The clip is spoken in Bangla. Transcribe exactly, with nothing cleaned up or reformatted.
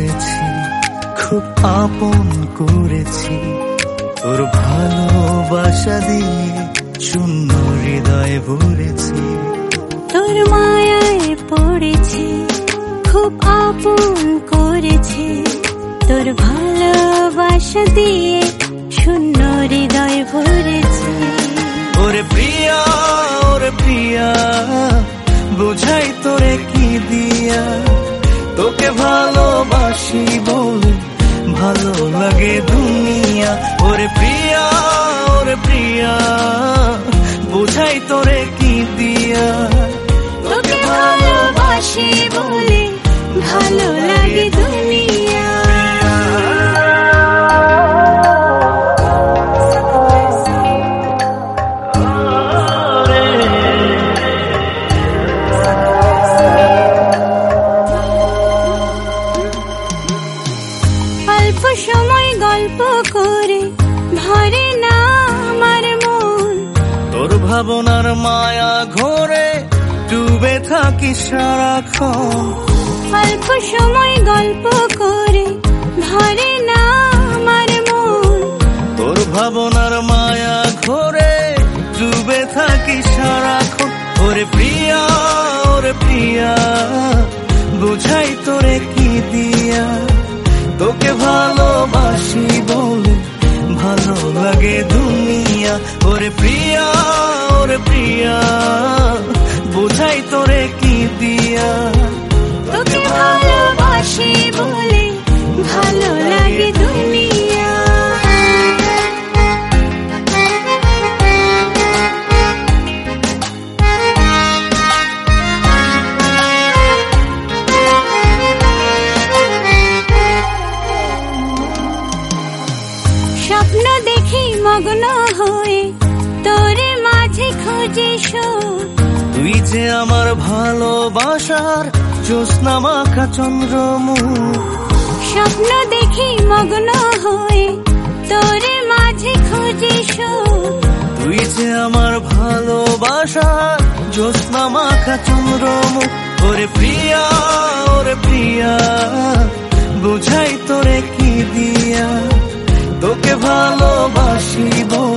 করেছি, খুব আপন করেছি, তোর ভালোবাসা দিয়ে শূন্য হৃদয় ভরেছি। তোর মায়ায় পড়েছি, খুব আপন করেছি, তোর ভালোবাসা দিয়ে শূন্য হৃদয় ভরেছি। ওরে প্রিয়া, ওরে প্রিয়া, বুঝাই তোরে কি দিয়া, তোকে ভালোবাসি বলে ভালো লাগে দুনিয়া। ওরে প্রিয়া, ওরে প্রিয়া, বুঝাই তোরে কি দিয়া, তোকে ভালোবাসি বলে ভালো লাগে দুনিয়া। অল্প সময় গল্প করে ভরে না আমার মন, তোর ভাবনার মায়া ঘরে ডুবে থাকি সারাক্ষণ। অল্প সময় গল্প করে ভরে না আমার মন, তোর ভাবনার মায়া ঘরে ডুবে থাকি সারাক্ষণ। ওরে প্রিয়া, ওরে প্রিয়া, বুঝাই তোরে কি দিয়া, তোকে ভালোবাসি বলে ভালো লাগে দুনিয়া। ওরে প্রিয়া, ওরে প্রিয়া, বুঝাই তোরে কি দিয়া, তোকে ভালোবাসি বলে ভালো লাগে দুনিয়া। স্বপ্ন দেখি মগ্ন হয়ে তোরে মাঝে খুঁজি সুখ, তুই যে আমার ভালোবাসার জ্যোৎস্না মাখা চন্দ্রমুখ। স্বপ্ন দেখি মগ্ন হয়ে তোরে মাঝে খুঁজি সুখ, তুই যে আমার ভালোবাসার জ্যোৎস্না মাখা চন্দ্রমুখ। ওরে প্রিয়া, ওরে প্রিয়া, বুঝাই তোরে কি দিয়া, তোকে ভালোবাসি বলে